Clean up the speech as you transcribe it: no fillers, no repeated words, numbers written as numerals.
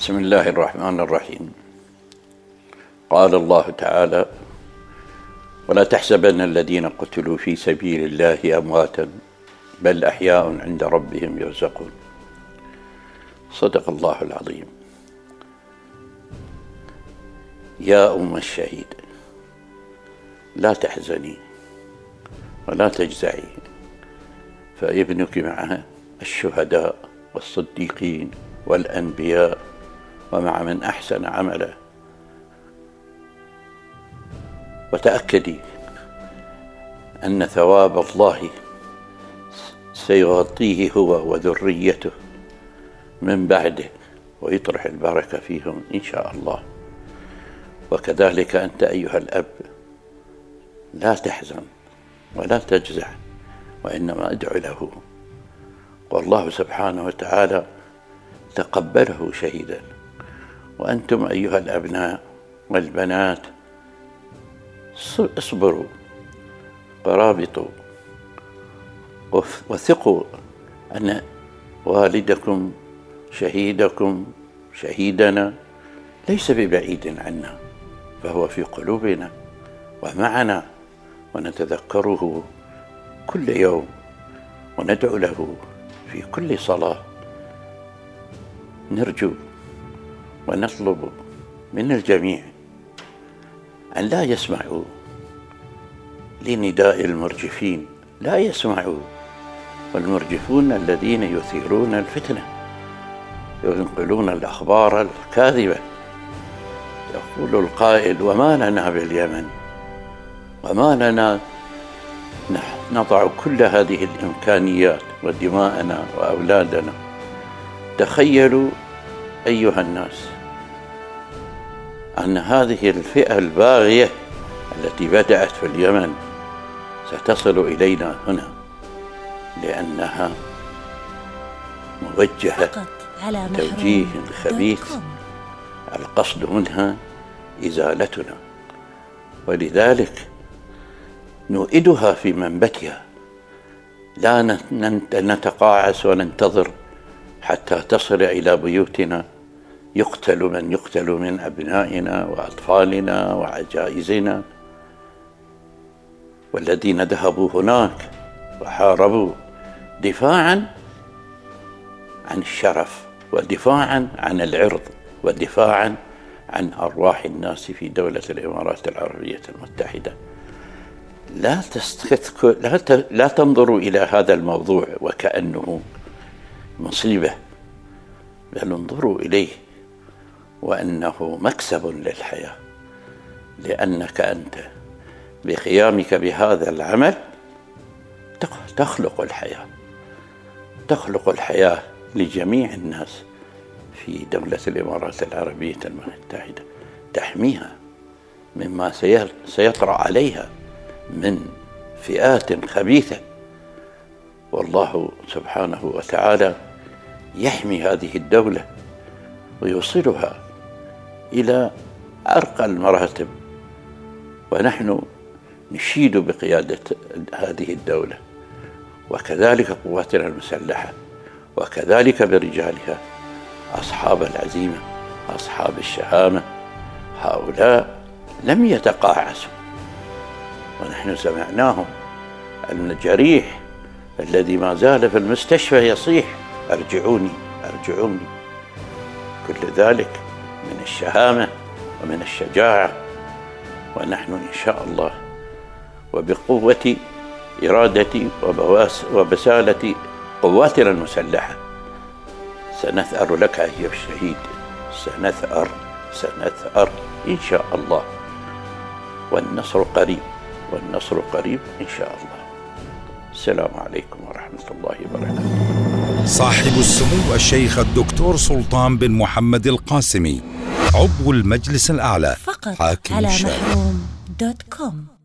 بسم الله الرحمن الرحيم. قال الله تعالى: ولا تحسبن الذين قتلوا في سبيل الله أمواتا بل أحياء عند ربهم يرزقون. صدق الله العظيم. يا أم الشهيد، لا تحزني ولا تجزعي، فابنك مع الشهداء والصديقين والأنبياء ومع من أحسن عمله. وتأكدي أن ثواب الله سيغطيه هو وذريته من بعده ويطرح البركة فيهم إن شاء الله. وكذلك أنت أيها الأب، لا تحزن ولا تجزع، وإنما ادعو له، والله سبحانه وتعالى تقبله شهيدا. وأنتم أيها الأبناء والبنات اصبروا ورابطوا وثقوا أن والدكم شهيدنا ليس ببعيد عنا، فهو في قلوبنا ومعنا، ونتذكره كل يوم وندعو له في كل صلاة. نرجو ونطلب من الجميع أن لا يسمعوا لنداء المرجفين، لا يسمعوا، والمرجفون الذين يثيرون الفتنة، ينقلون الأخبار الكاذبة. يقول القائل: وما لنا باليمن، وما لنا نضع كل هذه الإمكانيات ودماءنا وأولادنا. تخيلوا أيها الناس أن هذه الفئة الباغية التي بدأت في اليمن ستصل إلينا هنا، لأنها موجهة توجيه خبيث، القصد منها إزالتنا، ولذلك نوئدها في منبتها، لا نتقاعس وننتظر حتى تصل إلى بيوتنا. يقتل من يقتل من أبنائنا وأطفالنا وعجائزنا، والذين ذهبوا هناك وحاربوا دفاعا عن الشرف ودفاعا عن العرض ودفاعا عن أرواح الناس في دولة الإمارات العربية المتحدة. لا تنظروا إلى هذا الموضوع وكأنه مصيبة، بل انظروا إليه وأنه مكسب للحياة، لأنك أنت بقيامك بهذا العمل تخلق الحياة لجميع الناس في دولة الإمارات العربية المتحدة، تحميها مما سيطرأ عليها من فئات خبيثة. والله سبحانه وتعالى يحمي هذه الدولة ويوصلها إلى أرقى المراتب، ونحن نشيد بقيادة هذه الدولة، وكذلك قواتنا المسلحة، وكذلك برجالها أصحاب العزيمة، أصحاب الشهامة. هؤلاء لم يتقاعسوا، ونحن سمعناهم. الجريح الذي ما زال في المستشفى يصيح: أرجعوني أرجعوني. كل ذلك من الشهامة ومن الشجاعة. ونحن إن شاء الله وبقوة إرادة وبسالة قواتنا المسلحة سنثأر لك أيها الشهيد، سنثأر إن شاء الله، والنصر قريب، والنصر قريب إن شاء الله. السلام عليكم ورحمة الله وبركاته. صاحب السمو الشيخ الدكتور سلطان بن محمد القاسمي، عضو المجلس الأعلى، فقط حاكم على الشارع. محروم.com.